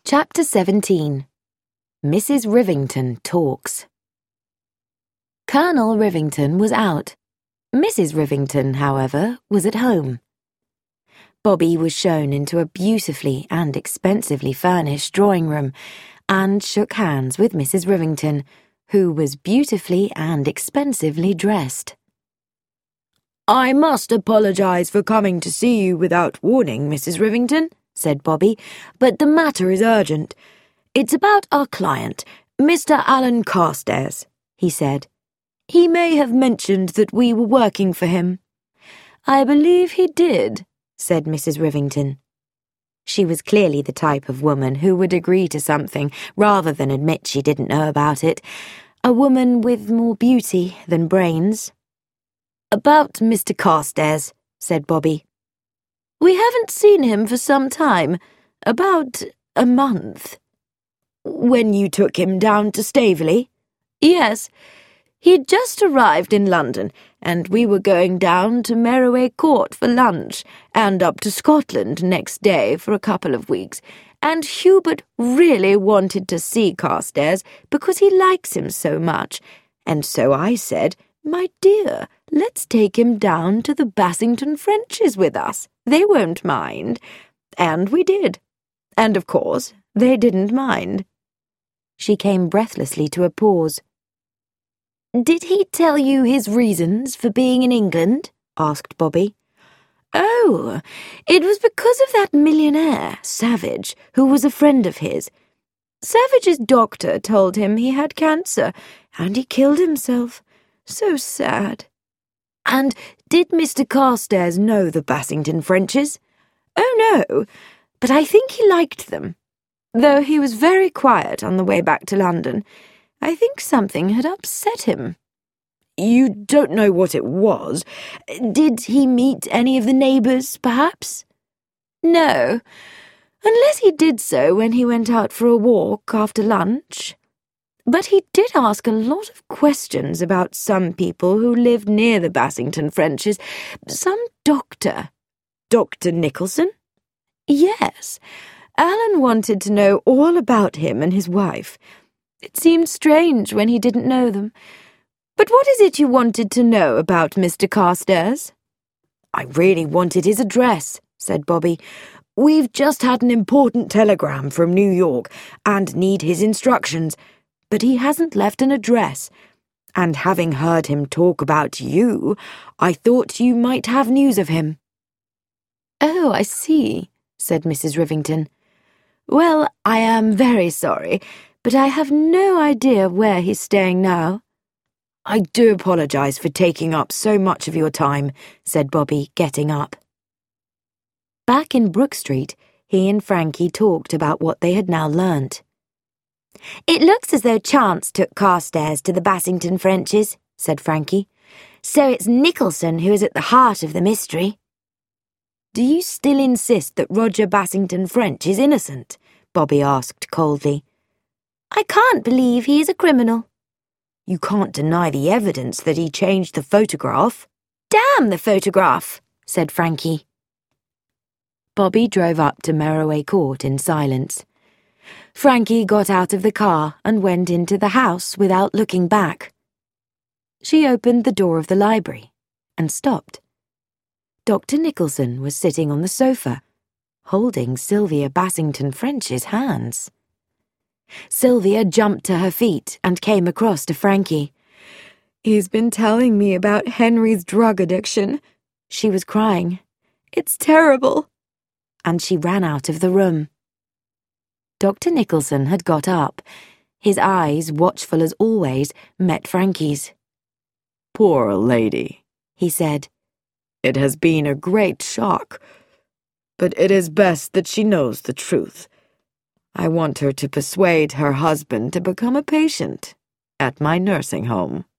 Chapter 17. Mrs. Rivington Talks. Colonel Rivington was out. Mrs. Rivington, however, was at home. Bobby was shown into a beautifully and expensively furnished drawing room and shook hands with Mrs. Rivington, who was beautifully and expensively dressed. "I must apologize for coming to see you without warning, Mrs. Rivington," said Bobby, "but the matter is urgent. It's about our client, Mr. Alan Carstairs," he said. "He may have mentioned that we were working for him." "I believe he did," said Mrs. Rivington. She was clearly the type of woman who would agree to something rather than admit she didn't know about it, a woman with more beauty than brains. "About Mr. Carstairs," said Bobby. "We haven't seen him for some time, about a month." "When you took him down to Staveley?" "Yes. He'd just arrived in London, and we were going down to Merroway Court for lunch, and up to Scotland next day for a couple of weeks, and Hubert really wanted to see Carstairs because he likes him so much, and so I said, 'My dear, let's take him down to the Bassington Frenches with us. They won't mind.' And we did. And of course, they didn't mind." She came breathlessly to a pause. "Did he tell you his reasons for being in England?" asked Bobby. "Oh, it was because of that millionaire, Savage, who was a friend of his. Savage's doctor told him he had cancer, and he killed himself. So sad." "And did Mr. Carstairs know the Bassington Frenches?" "Oh, no, but I think he liked them. Though he was very quiet on the way back to London. I think something had upset him." "You don't know what it was? Did he meet any of the neighbours, perhaps?" "No, unless he did so when he went out for a walk after lunch. But he did ask a lot of questions about some people who lived near the Bassington Frenches, some doctor." "Dr. Nicholson?" "Yes. Alan wanted to know all about him and his wife. It seemed strange when he didn't know them. But what is it you wanted to know about Mr. Carstairs?" "I really wanted his address," said Bobby. "We've just had an important telegram from New York and need his instructions, but he hasn't left an address. And having heard him talk about you, I thought you might have news of him." "Oh, I see," said Mrs. Rivington. "Well, I am very sorry, but I have no idea where he's staying now." "I do apologise for taking up so much of your time," said Bobby, getting up. Back in Brook Street, he and Frankie talked about what they had now learnt. "It looks as though chance took Carstairs to the Bassington Frenches," said Frankie. "So it's Nicholson who is at the heart of the mystery." "Do you still insist that Roger Bassington French is innocent?" Bobby asked coldly. "I can't believe he is a criminal." "You can't deny the evidence that he changed the photograph." "Damn the photograph," said Frankie. Bobby drove up to Merroway Court in silence. Frankie got out of the car and went into the house without looking back. She opened the door of the library and stopped. Dr. Nicholson was sitting on the sofa, holding Sylvia Bassington French's hands. Sylvia jumped to her feet and came across to Frankie. "He's been telling me about Henry's drug addiction," she was crying. "It's terrible." And she ran out of the room. Dr. Nicholson had got up. His eyes, watchful as always, met Frankie's. "Poor lady," he said. "It has been a great shock, but it is best that she knows the truth. I want her to persuade her husband to become a patient at my nursing home."